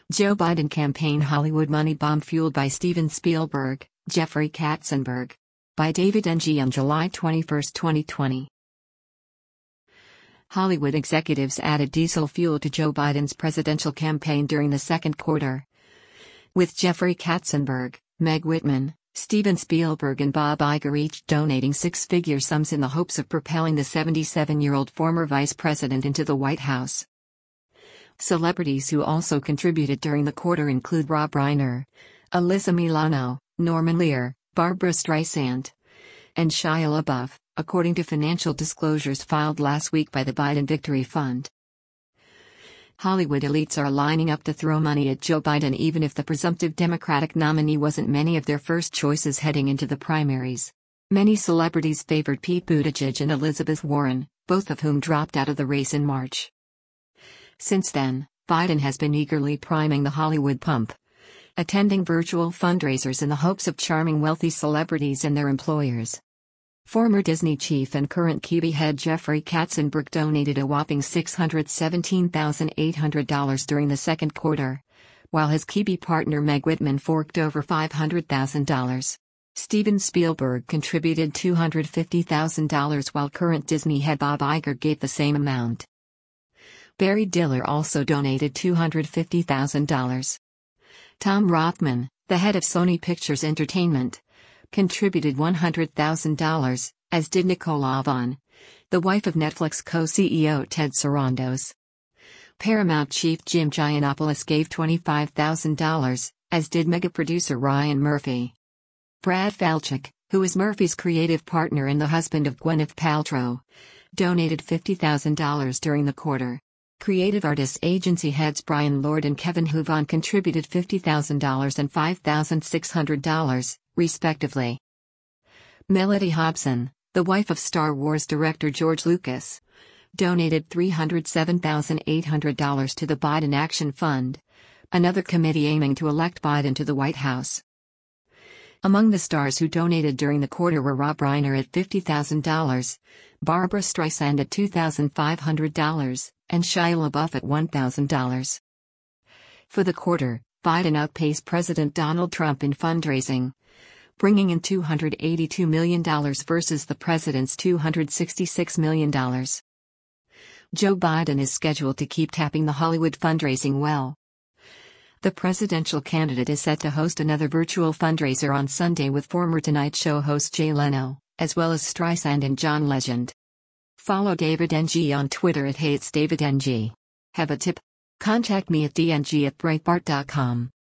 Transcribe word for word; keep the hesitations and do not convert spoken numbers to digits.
Joe Biden campaign Hollywood money bomb fueled by Steven Spielberg, Jeffrey Katzenberg. By David Ng on July twenty-first, twenty twenty. Hollywood executives added diesel fuel to Joe Biden's presidential campaign during the second quarter. With Jeffrey Katzenberg, Meg Whitman, Steven Spielberg and Bob Iger each donating six-figure sums in the hopes of propelling the seventy-seven-year-old former vice president into the White House. Celebrities who also contributed during the quarter include Rob Reiner, Alyssa Milano, Norman Lear, Barbra Streisand, and Shia LaBeouf, according to financial disclosures filed last week by the Biden Victory Fund. Hollywood elites are lining up to throw money at Joe Biden even if the presumptive Democratic nominee wasn't many of their first choices heading into the primaries. Many celebrities favored Pete Buttigieg and Elizabeth Warren, both of whom dropped out of the race in March. Since then, Biden has been eagerly priming the Hollywood pump, attending virtual fundraisers in the hopes of charming wealthy celebrities and their employers. Former Disney chief and current Quibi head Jeffrey Katzenberg donated a whopping six hundred seventeen thousand eight hundred dollars during the second quarter, while his Quibi partner Meg Whitman forked over five hundred thousand dollars. Steven Spielberg contributed two hundred fifty thousand dollars while current Disney head Bob Iger gave the same amount. Barry Diller also donated two hundred fifty thousand dollars. Tom Rothman, the head of Sony Pictures Entertainment, contributed one hundred thousand dollars, as did Nicole Avon, the wife of Netflix co-C E O Ted Sarandos. Paramount chief Jim Giannopoulos gave twenty-five thousand dollars, as did mega-producer Ryan Murphy. Brad Falchuk, who is Murphy's creative partner and the husband of Gwyneth Paltrow, donated fifty thousand dollars during the quarter. Creative artists agency heads Brian Lord and Kevin Houvon contributed fifty thousand dollars and five thousand six hundred dollars, respectively. Melody Hobson, the wife of Star Wars director George Lucas, donated three hundred seven thousand eight hundred dollars to the Biden Action Fund, another committee aiming to elect Biden to the White House. Among the stars who donated during the quarter were Rob Reiner at fifty thousand dollars, Barbra Streisand at two thousand five hundred dollars, and Shia LaBeouf at one thousand dollars. For the quarter, Biden outpaced President Donald Trump in fundraising, bringing in two hundred eighty-two million dollars versus the president's two hundred sixty-six million dollars. Joe Biden is scheduled to keep tapping the Hollywood fundraising well. The presidential candidate is set to host another virtual fundraiser on Sunday with former Tonight Show host Jay Leno, as well as Streisand and John Legend. Follow David Ng on Twitter at Hey It's David Ng. Have a tip? Contact me at d n g at breitbart dot com.